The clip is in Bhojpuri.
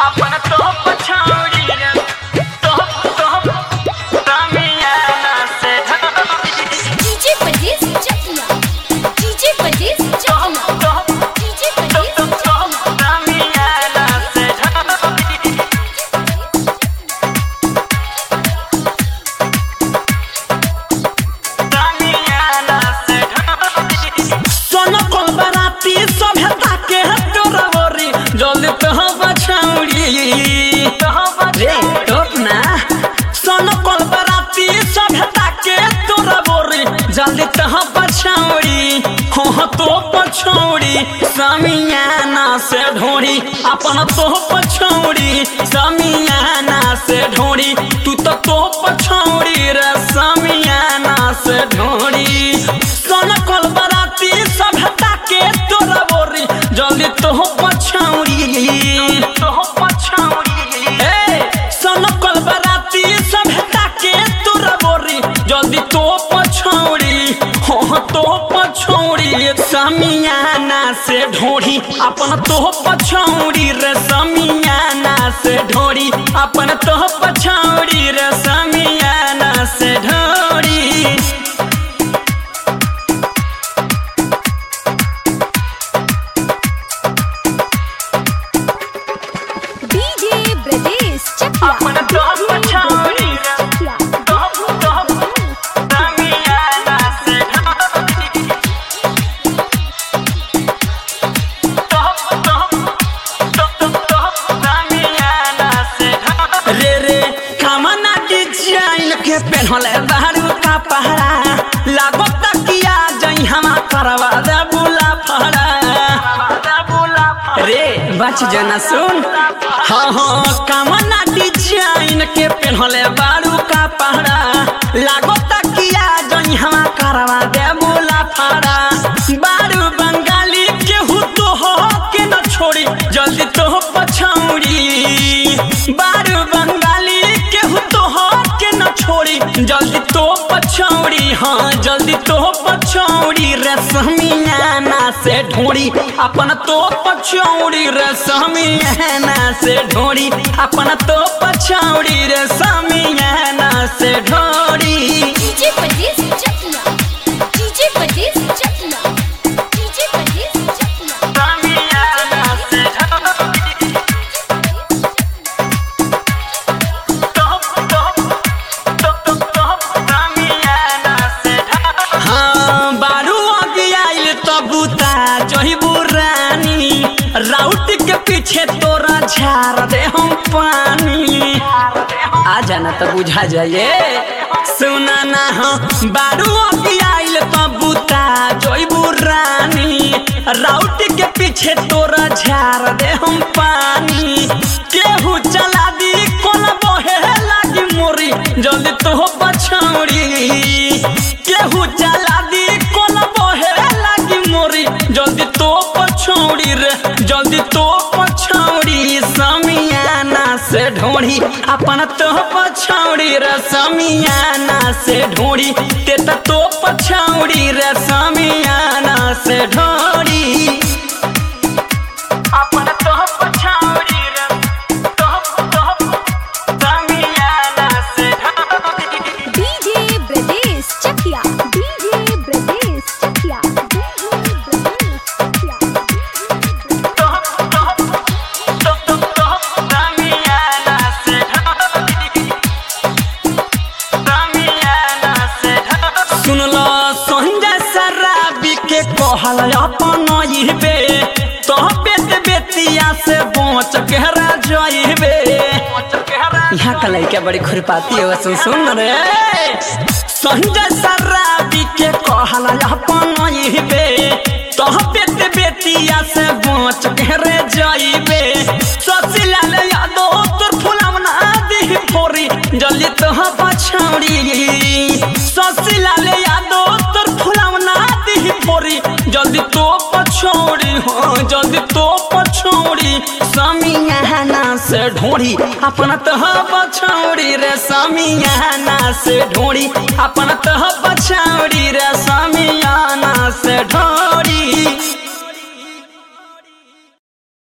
अपन तो पछाड़ी रे तो रामियाना से डीजे परदेस चकिया डीजे परदेस चकिया डीजे परदेस रामियाना से रामियाना से सोना कोल बराती सभ्यता के तोरवरी जल्दी तो बछौड़ी रे टोप ना सोना कोल बराती सभ्यता के तोरवरी जल्दी तो बछौड़ी हो तो पछौड़ी समियाना से ढोड़ी अपन तो पछौड़ी समियाना से ढोड़ी तू तो पछौड़ी रे समियाना से ढोड़ी सोना कोल बराती सभ्यता के तोरा बोरी जल्दी तो पछौड़ी ए सोना कोल बराती सभ्यता के तोरा बोरी जल्दी तो पछौड़ी हो तो पछौड़ी समियाना से ढोड़ी अपन तो पछौड़ी रे समियाना से ढोड़ी अपन तो पछौड़ी रे समियाना से ढोड़ी डीजे परदेस चकिया अपन तो पछौड़ी रे रामियाना से रामियाना से रे कामना डिजाइन के पहनले बारू का पहरा लागो तकिया जई हम करवा दे बुला फड़ा रे बच जना सुन हाँ हाँ कामना डिजाइन के पहनले बारू का पहरा लागो तकिया जई हम करवा दे बुला फड़ा बारू बंगाली के हु तो हो के न छोड़ी जल्दी तो पछौड़ी बारू बंगाली के हु तो हो के न छोड़ी जल्दी तो पछौड़ी हाँ जल्दी तो पछौड़ी रे समियाना से ढोड़ी अपन तो पछौड़ी रे समियाना से ढोड़ी अपन तो पछौड़ी रे समियाना से ढोड़ी डीजे परदेस चकिया डीजे परदेस चकिया डीजे परदेस चकिया समियाना से हाँ बारू आगे आइल तबूता जहिबू रानी राउट के पीछे तोरा झार दे हम पानी आ जाना तो बुझा जाइए सुना ना हो बारू आगे आइल तबूता जहिबू रानी राउट के पीछे तोरा झार दे हम पानी केहू चला दी कोना बहे लागी मोरी जल्दी तो पछौड़ी केहू चला दी कोना बहे लागी मोरी जल्दी तो पछौड़ी रे जल्दी तो पछौड़ी समियाना से ढोड़ी अपन तो पछौड़ी रे समियाना से ढोड़ी ते तो पछौड़ी रे समियाना से ढोड़ी अपन तो पछौड़ी रे समियाना से डीजे परदेस चकिया डीजे परदेस चकिया डीजे परदेस चकिया रामियाना से सुन लो संजय सराबी के कहल अपन इबे तो बेत बेतिया से बच के रह जाइबे यहाँ का लड़का बड़ी खुरपाती है सुन रे संजय सराबी के कहल अपन इबे तो बेत बेतिया से बच के रह जाइबे ससिलाल यादव तोर फुलावना दी फोरी जल्दी तो पछौड़ी ससिलाल यादव तोर फुलावना दी फोरी जल्दी तो पछौड़ी हो जल्दी तो पछौड़ी समियाना से ढोड़ी अपन तो पछौड़ी रे समियाना से ढोड़ी अपन तो पछौड़ी रे समियाना से ढोड़ी।